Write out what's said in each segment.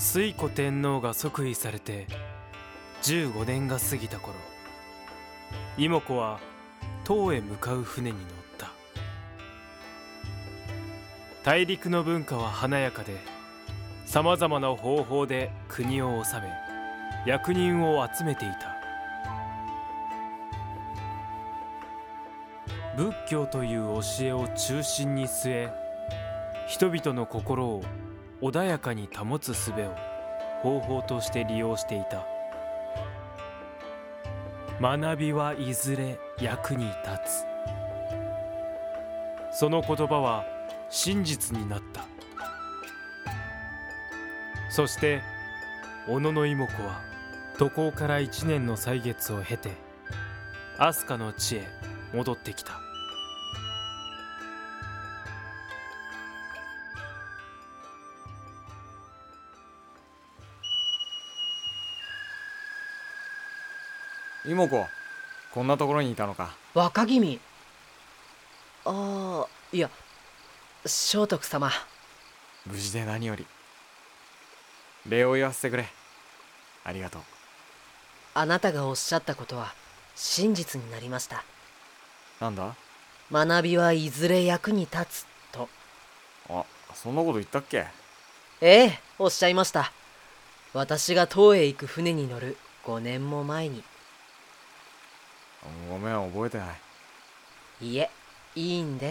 推古天皇が即位されて15年が過ぎた頃、妹子は唐へ向かう船に乗った。大陸の文化は華やかで、さまざまな方法で国を治め、役人を集めていた。仏教という教えを中心に据え、人々の心を穏やかに保つ術を方法として利用していた。学びはいずれ役に立つ。その言葉は真実になった。そして小野妹子は渡航から1年の歳月を経て飛鳥の地へ戻ってきた。 妹子、こんなところにいたのか。 若君。いや、聖徳様。 無事で何より。礼を言わせてくれ。ありがとう。 あなたがおっしゃったことは真実になりました。 なんだ？ 学びはいずれ役に立つと。 あ、そんなこと言ったっけ？ ええ、おっしゃいました。私が唐へ行く船に乗る5年も前に。 ごめん、覚えてない。 いえ、いいんです。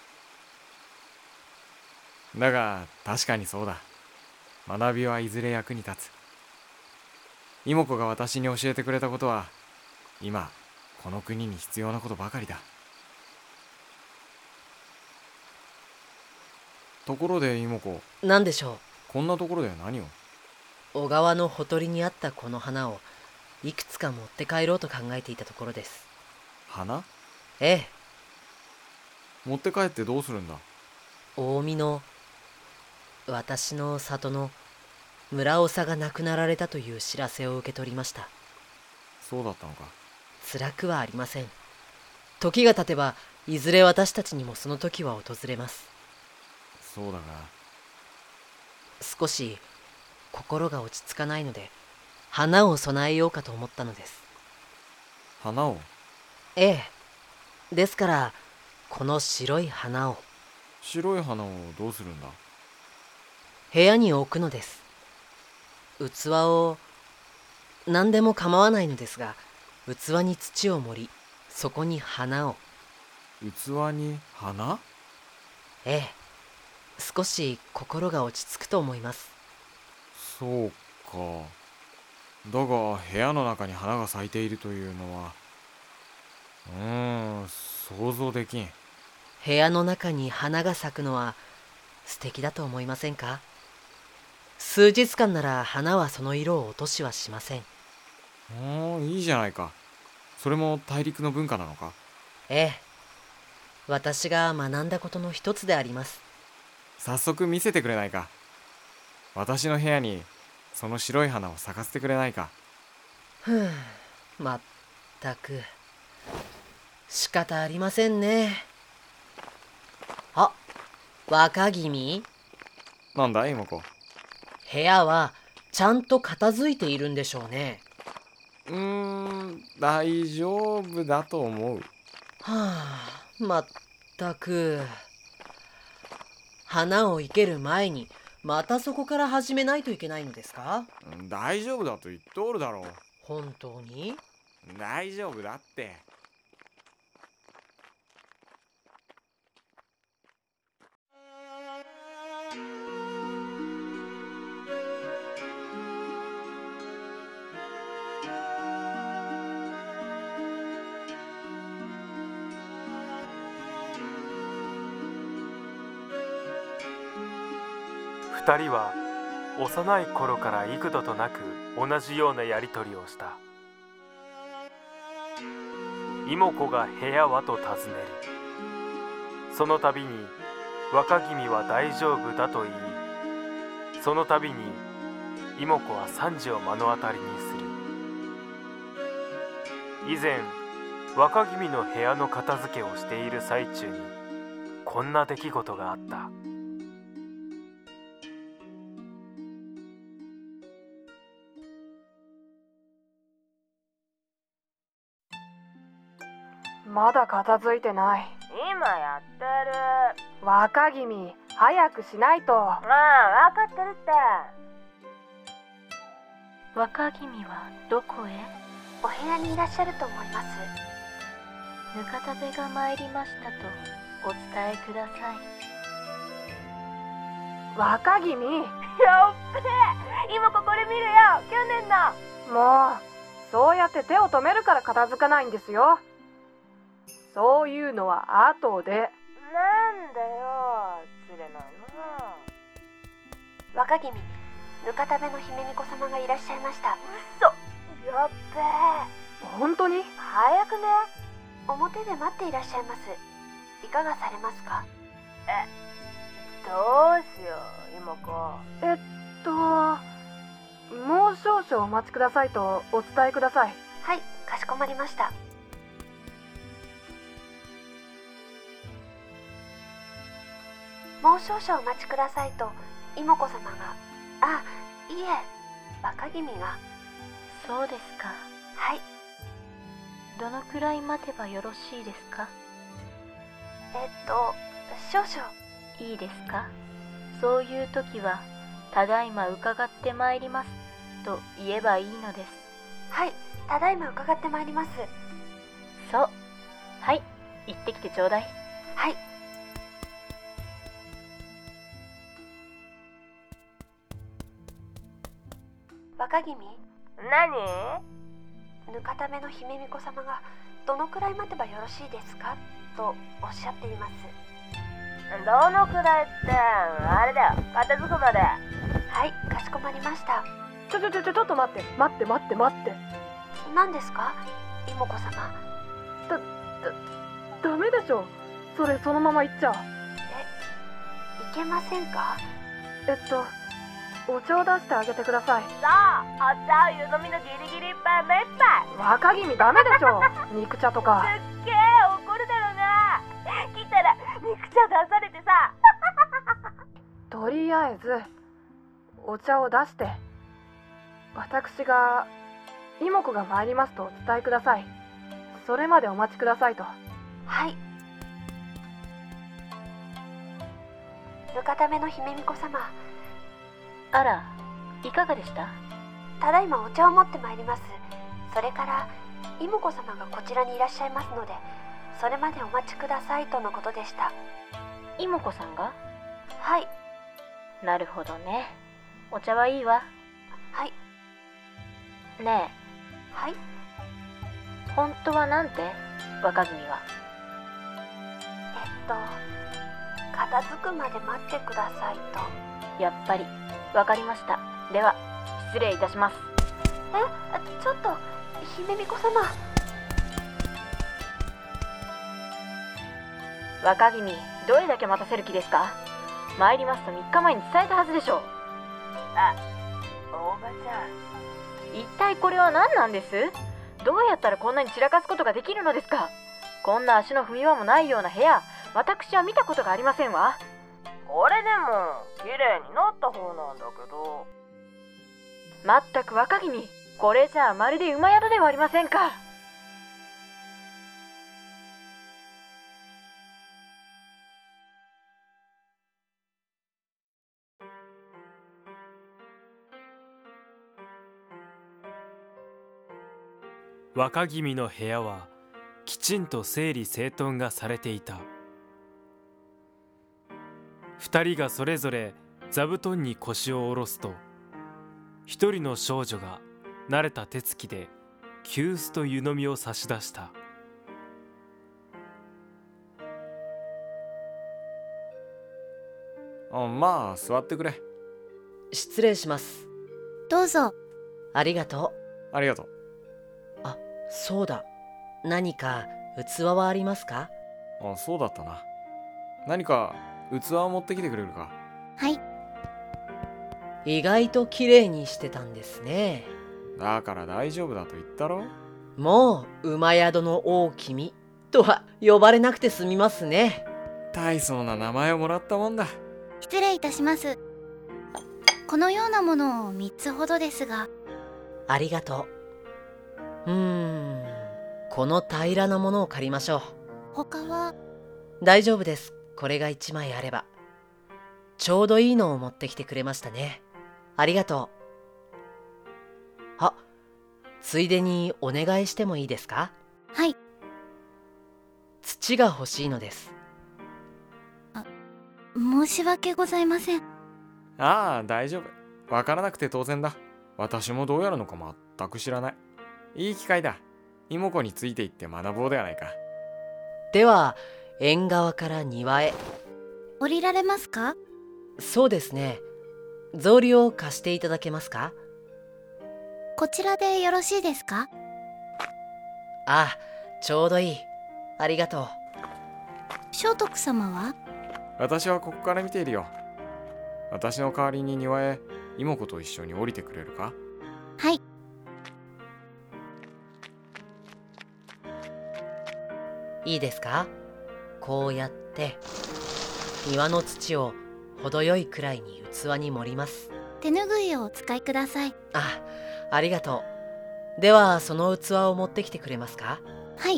だが確かにそうだ。学びはいずれ役に立つ。妹子が私に教えてくれたことは今この国に必要なことばかりだ。ところで妹子、 何でしょこんなところで何を？ 小川のほとりにあったこの花をいくつか持って帰ろうと考えていたところです。 花？ ええ。 持って帰ってどうするんだ？ 近江の私の里の村長が亡くなられたという知らせを受け取りました。 そうだったのか。 辛くはありません。時が経てばいずれ私たちにもその時は訪れます。 そうだが少し心が落ち着かないので花を供えようかと思ったのです。 花を？ ええ。ですからこの白い花を。 白い花をどうするんだ？ 部屋に置くのです。器を何でも構わないのですが、器に土を盛り、そこに花を。 器に花？ ええ。少し心が落ち着くと思います。 そうか。だが部屋の中に花が咲いているというのは想像できん。 部屋の中に花が咲くのは素敵だと思いませんか？数日間なら花はその色を落としはしません。 いいじゃないか。それも大陸の文化なのか？ ええ。私が学んだことの一つであります。 早速見せてくれないか。私の部屋にその白い花を咲かせてくれないか。 まったく仕方ありませんね。あ、若君。 なんだ妹子？ 部屋はちゃんと片付いているんでしょうね。 大丈夫だと思う。 まったく。花を生ける前にまたそこから始めないといけないのですか？ 大丈夫だと言っておるだろう。 本当に？ 大丈夫だって。 二人は幼い頃から幾度となく同じようなやり取りをした。妹子が部屋はと尋ねる。その度に若君は大丈夫だと言い、その度に妹子は賛辞を目の当たりにする。以前若君の部屋の片付けをしている最中にこんな出来事があった。 まだ片付いてない。 今やってる。 若君、早くしないと。 ああ、分かってるって。 若君はどこへ？ お部屋にいらっしゃると思います。 ぬかたべが参りましたとお伝えください。 若君。 やっべえ、今これ見るよ、去年の。 もう、そうやって手を止めるから片付かないんですよ。そういうのは後で。 なんだよ、釣れないな。 若君、ぬかたべの姫巫女様がいらっしゃいました。 嘘。やっべえ。 本当に？ 早くね。 表で待っていらっしゃいます。いかがされますか？ どうしよう、妹子。 もう少々お待ちくださいとお伝えください。 はい、かしこまりました。もう少々お待ちくださいと妹子様が。あ、いえ、若君が。 そうですか。 はい。 どのくらい待てばよろしいですか？ 少々。 いいですか？そういう時はただいま伺ってまいりますと言えばいいのです。 はい、ただいま伺ってまいります。 そう。はい、行ってきてちょうだい。 はい。若君。 何？ ぬかたべの姫巫女様がどのくらい待てばよろしいですかとおっしゃっています。 どのくらいってあれだよ、片付くまで。 はい、かしこまりました。 ちょっと待って。 何ですか、妹子様。 ダメでしょ。それそのまま行っちゃ。 いけませんか？ お茶を出してあげてください。 さあ、お茶を湯飲みのギリギリいっぱい目いっぱい。 若君ダメでしょ。肉茶とか。 すっげえ怒るだろうな。来たら肉茶出されてさ。 とりあえずお茶を出して、私が妹子が参りますとお伝えください。それまでお待ちくださいと。 はい。ぬかたべの姫巫女様。 あら、いかがでした？ ただいまお茶を持ってまいります。それから妹子様がこちらにいらっしゃいますので、それまでお待ちくださいとのことでした。 妹子さんが？ はい。 なるほどね。お茶はいいわ。 はい。 ねはい。 え、本当はなんて？若君は。 片付くまで待ってくださいと。 やっぱり。わかりました。では失礼いたします。 ちょっと姫巫女様。 若君、どれだけ待たせる気ですか？参りますと3日前に伝えたはずでしょう。 あ、おばちゃん。 一体これは何なんです？どうやったらこんなに散らかすことができるのですか？こんな足の踏み場もないような部屋、私は見たことがありませんわ。 これでも綺麗になった方なんだけど。 まったく若君、これじゃあまるで馬宿ではありませんか。 若君の部屋はきちんと整理整頓がされていた。二人がそれぞれ座布団に腰を下ろすと、一人の少女が慣れた手つきで急須と湯飲みを差し出した。 まあ座ってくれ。 失礼します。 どうぞ。 ありがとう。 ありがとう。 あ、そうだ。何か器はありますか？ そうだったな。何か器を持ってきてくれるか？ はい。 意外と綺麗にしてたんですね。 だから大丈夫だと言ったろ。 もう馬宿の王君とは呼ばれなくて済みますね。 大層な名前をもらったもんだ。 失礼いたします。このようなものを3つほどですが。 ありがとう。この平らなものを借りましょう。 他は？ 大丈夫です。これが1枚あれば。ちょうどいいのを持ってきてくれましたね。ありがとう。あ、ついでにお願いしてもいいですか？ はい。 土が欲しいのです。 申し訳ございません。 ああ、大丈夫。わからなくて当然だ。私もどうやるのか全く知らない。いい機会だ。妹子について行って学ぼうではないか。 では、縁側から庭へ。 降りられますか？ そうですね。草履を貸していただけますか？ こちらでよろしいですか？ ああ、ちょうどいい。ありがとう。 聖徳様は？ 私はここから見ているよ。私の代わりに庭へ妹子と一緒に降りてくれるか？ はい。 いいですか？こうやって庭の土を程よいくらいに器に盛ります。 手ぬぐいをお使いください。 ありがとう。ではその器を持ってきてくれますか？ はい。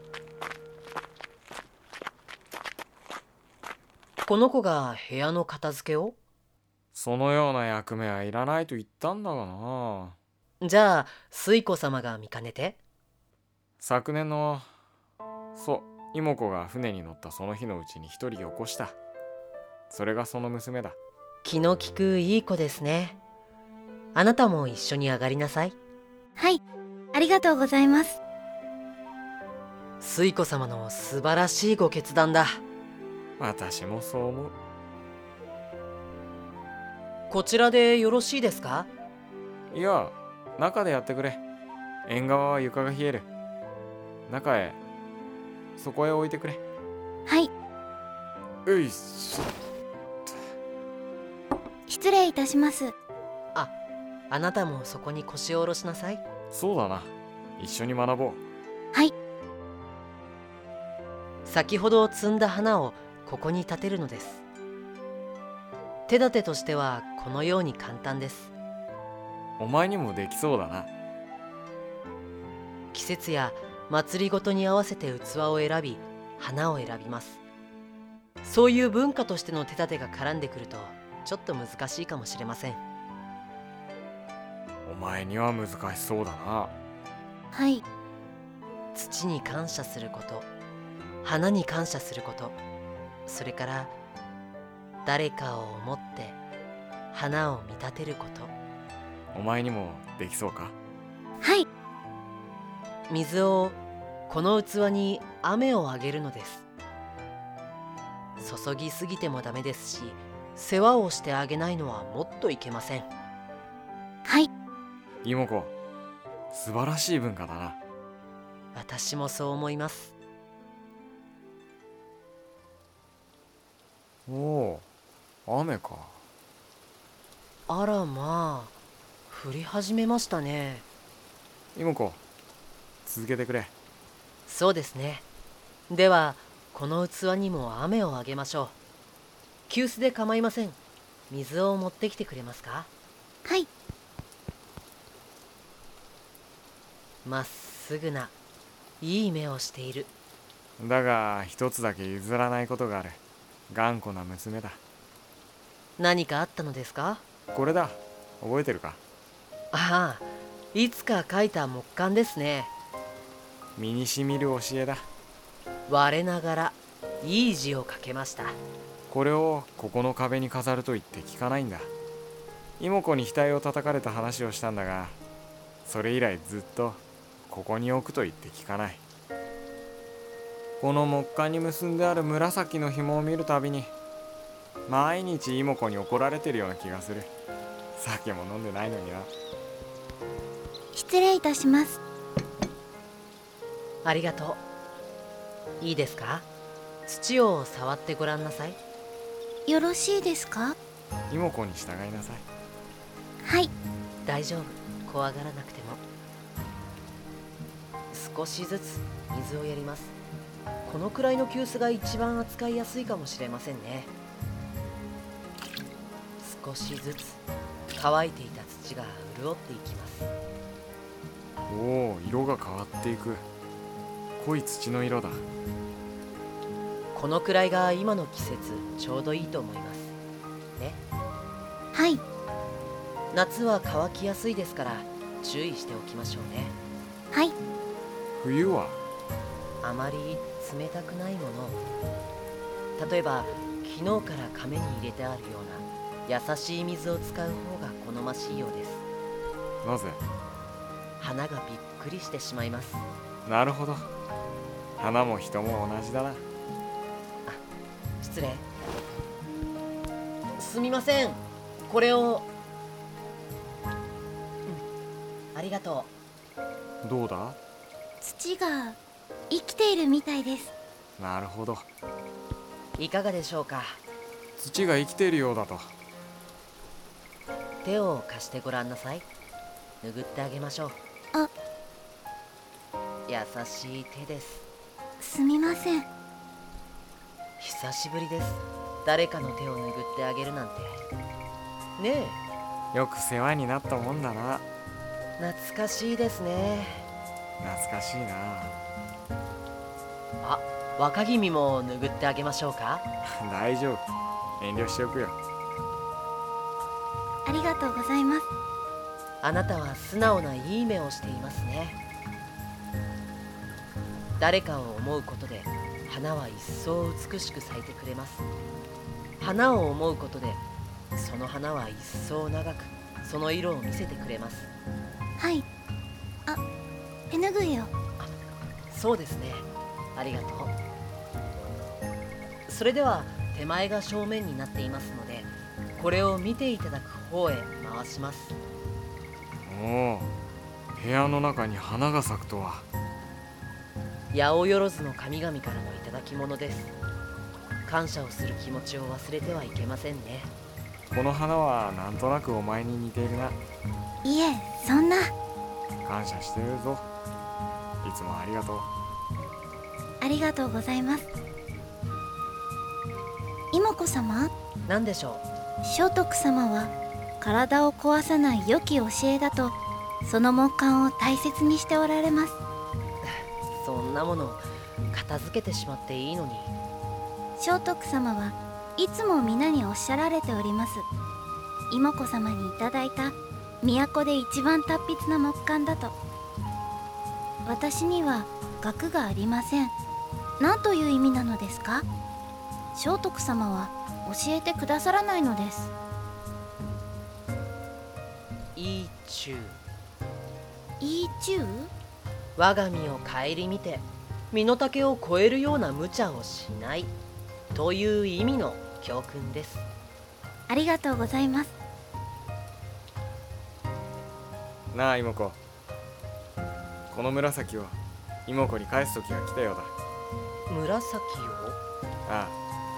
この子が部屋の片付けを？ そのような役目はいらないと言ったんだがな。 じゃあ水子様が見かねて？ 昨年の妹子が船に乗ったその日のうちに一人よこした。それがその娘だ。 気の利くいい子ですね。あなたも一緒に上がりなさい。 はい、ありがとうございます。 水子様の素晴らしいご決断だ。 私もそう思う。 こちらでよろしいですか？ いや、中でやってくれ。縁側は床が冷える。中へ、そこへ置いてくれ。 はい。 ういっしょ。 失礼いたします。 あなたもそこに腰を下ろしなさい。 そうだな。一緒に学ぼう。 はい。 先ほど摘んだ花をここに立てるのです。手立てとしてはこのように簡単です。 お前にもできそうだな。 季節や祭りごとに合わせて器を選び、花を選びます。そういう文化としての手立てが絡んでくるとちょっと難しいかもしれません。 お前には難しそうだな。 はい。 土に感謝すること、花に感謝すること、それから誰かを思って花を見立てること。 お前にもできそうか？ はい。 水をこの器に雨をあげるのです。注ぎすぎてもダメですし、世話をしてあげないのはもっといけません。 はい。 妹子、素晴らしい文化だな。 私もそう思います。 おお、雨か。 あらまあ、降り始めましたね。 妹子、続けてくれ。 そうですね。ではこの器にも雨をあげましょう。急須で構いません。水を持ってきてくれますか？ はい。 まっすぐないい目をしている。 だが一つだけ譲らないことがある。頑固な娘だ。 何かあったのですか？ これだ。覚えてるか？ ああ、いつか書いた木簡ですね。 身にしみる教えだ。 我ながらいい字を書けました。 これをここの壁に飾ると言って聞かないんだ。妹子に額を叩かれた話をしたんだが、それ以来ずっとここに置くと言って聞かない。この木簡に結んである紫の紐を見るたびに毎日妹子に怒られてるような気がする。酒も飲んでないのにな。 失礼いたします。 ありがとう。いいですか？土を触ってごらんなさい。 よろしいですか？ 妹子に従いなさい。 はい。 大丈夫、怖がらなくても。少しずつ水をやります。このくらいの急須が一番扱いやすいかもしれませんね。少しずつ乾いていた土が潤っていきます。 おお、色が変わっていく。濃い土の色だ。 このくらいが今の季節ちょうどいいと思いますね。 はい。 夏は乾きやすいですから注意しておきましょうね。 はい。 冬はあまり冷たくないもの、例えば昨日から亀に入れてあるような優しい水を使う方が好ましいようです。 なぜ？ 花がびっくりしてしまいます。 なるほど。花も人も同じだな。 失礼。すみません、これを。ありがとどうだ？ 土が生きているみたいです。 なるほど。 う。いかがでしょうか。 土が生きているようだと。 手を貸してごらんなさい。拭ってあげましょう。 あ、 優しい手です。 すみません。 久しぶりです。誰かの手を拭ってあげるなんて。ねよく世話になったもんだな。 え、懐かしいですね。 懐かしいな。 あ、若君も拭ってあげましょうか。 大丈夫。遠慮しておくよ。 ありがとうございます。 あなたは素直ないい目をしていますね。誰かを思うことで花は一層美しく咲いてくれます。花を思うことでその花は一層長くその色を見せてくれます。 はい。あ、手ぬぐいを。 そうですね、ありがとう。それでは手前が正面になっていますので、これを見ていただく方へ回します。 おお、部屋の中に花が咲くとは。 八百万の神々からの頂き物です。感謝をする気持ちを忘れてはいけませんね。 この花はなんとなくお前に似ているな。 いえ、そんな。 感謝してるぞ。いつもありがとう。 ありがとうございます。妹子様、 何でしょ聖徳様は体を壊さない良き教えだとその木簡を大切にしておられます。 う。そんなもの片付けてしまっていいのに。 聖徳様はいつも皆におっしゃられております。妹子様にいただいた都で一番達筆な木簡だと。私には学がありません。何という意味なのですか？聖徳様は教えてくださらないのです。 いいちゅう。 いいちゅう？ 我が身を顧みて身の丈を超えるような無茶をしないという意味の教訓です。 ありがとうございます。 なあ妹子、この紫を妹子に返す時が来たようだ。 紫を？ ああ、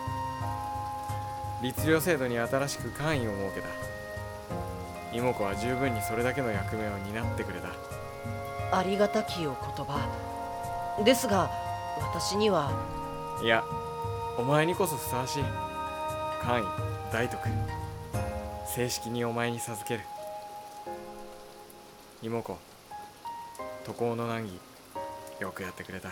律令制度に新しく官位を設けた。妹子は十分にそれだけの役目を担ってくれた。 ありがたきお言葉ですが、私には。 いや、お前にこそふさわしい。官位大徳、正式にお前に授ける。妹子、渡航の難儀よくやってくれた。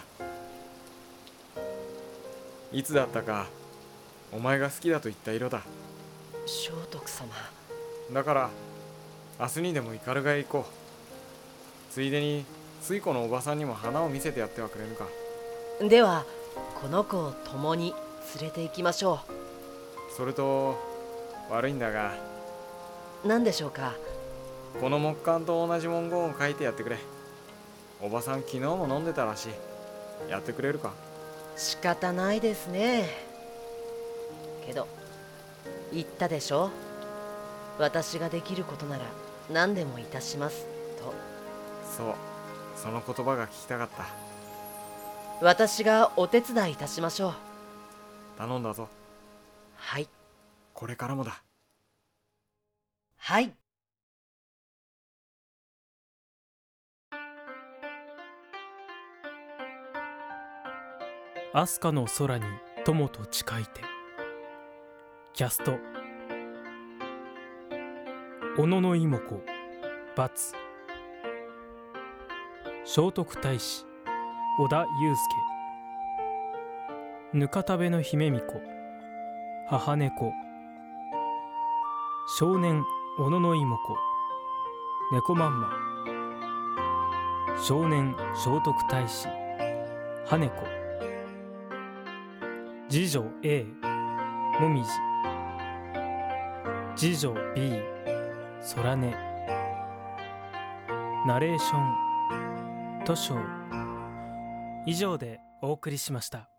いつだったかお前が好きだと言った色だ。 聖徳様。 だから明日にでも斑鳩へ行こう。ついでに水子のおばさんにも花を見せてやってはくれぬか。 ではこの子を共に連れて行きましょそれと悪いんだが、 う。何でしょうか？ この木簡と同じ文言を書いてやってくれ。おばさん昨日も飲んでたらしい。やってくれるか？ 仕方ないですね。けど言ったでしょ、私ができることなら何でもいたしますと。 そう、その言葉が聞きたかった。 私がお手伝いいたしましょう。 頼んだぞ。 はい。 これからもだ。 はい。 飛鳥の空に友と誓いて。キャスト小野の妹子罰、聖徳太子小田悠介、 ぬかたべの姫巫女、母猫。少年小野妹子、猫まんま。少年聖徳太子、羽猫。次女 A、もみじ。次女 B、空音。ナレーション、図書。以上でお送りしました。